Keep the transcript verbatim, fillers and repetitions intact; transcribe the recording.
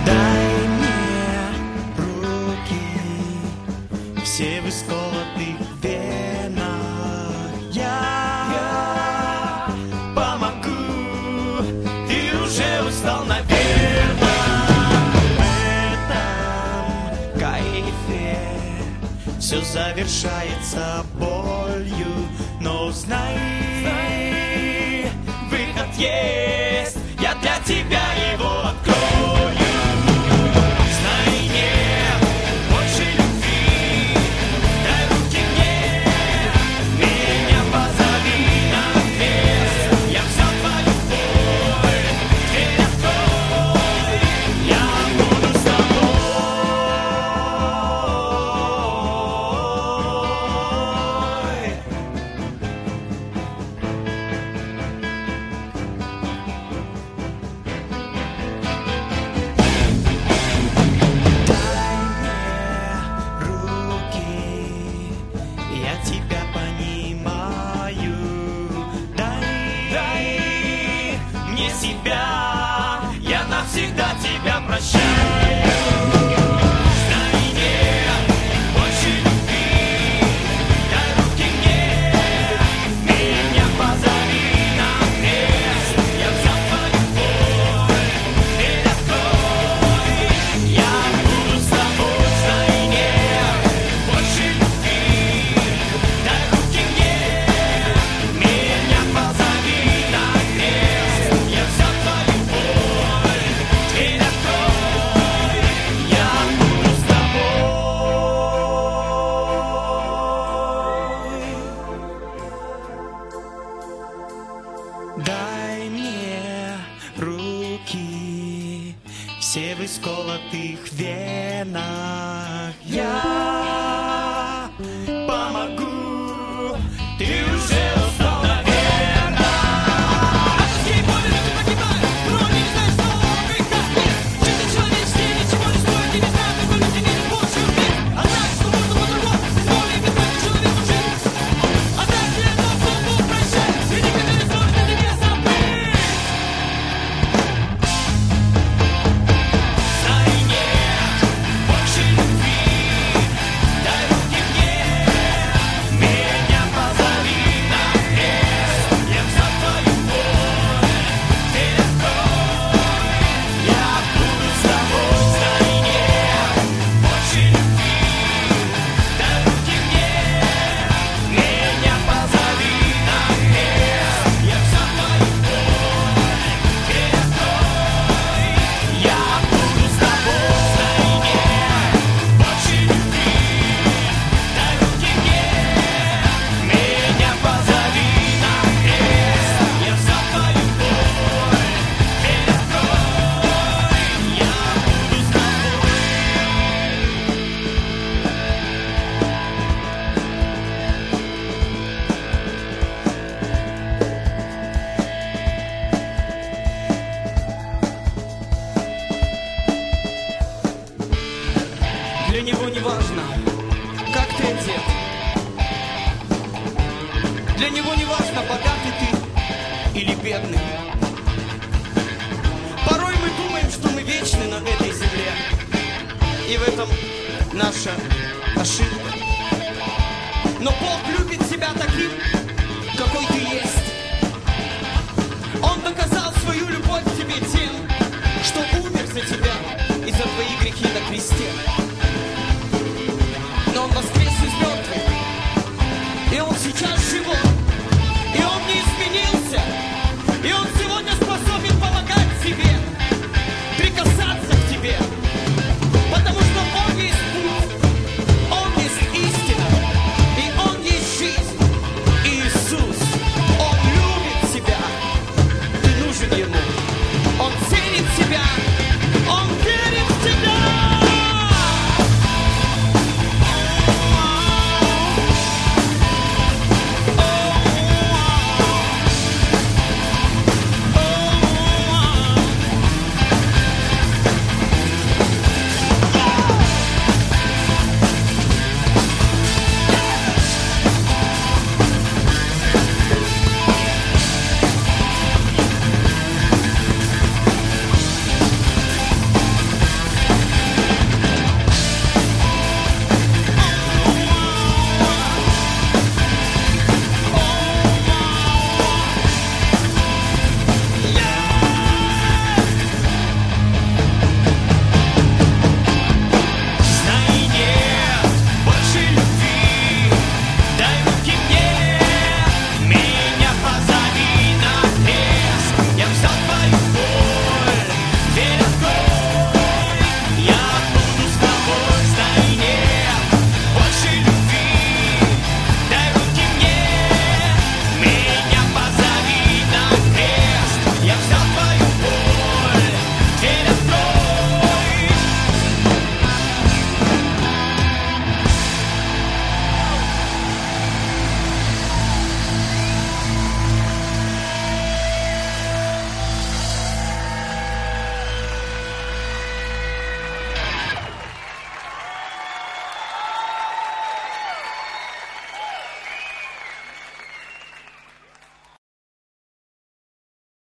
Дай мне руки, все в исколотых венах. Я помогу, ты уже устал, наверное. В этом кайфе все завершается болью, но знай, выход есть, я для тебя его открою. Себя, я навсегда тебя прощаю. Знай, нет больше любви, дай руки мне, меня позови на крест. Я взял твою боль, дверь открой, я буду с тобой. Знай, нет больше любви, дай руки мне, меня позови на крест. Я взял твою боль, дверь открой, я буду с тобой. Дай мне руки, все в исколотых венах. Я помогу, ты уже устал, наверное. Ей больно, люди погибают, но они не знают, что греха нет. Жизнь человеческая ничего не стоит, и не знают, какой люди не Божью любви. А знаешь, что можно по-другому, с более какой-то человеку жить. А знаешь, для этого Бог прощает, и никогда не сможет на тебя забыть. Знай, нет больше любви, дай руки мне, меня позови на крест. Я взял твою боль, дверь открой, я буду с тобой. Знай, нет больше любви, дай руки мне, меня позови на крест. Я взял твою боль, дверь открой, я буду с тобой. Знай, нет больше любви, дай руки мне, меня позови на крест. Я взял твою боль, дверь открой, я буду с тобой. Для него не важно, как ты одет. Для него не важно, богатый ты или бедный. Порой мы думаем, что мы вечны на этой земле, и в этом наша ошибка. Но Бог любит тебя таким, какой ты есть. Он доказал свою любовь к тебе тем, что умер за тебя и за твои грехи на кресте. Но Он воскрес из мертвых, и Он сейчас